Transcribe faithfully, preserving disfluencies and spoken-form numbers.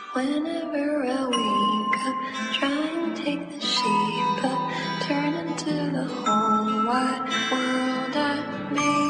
Whenever I wake up, try and take the sheep up, turn into the whole wide world I made.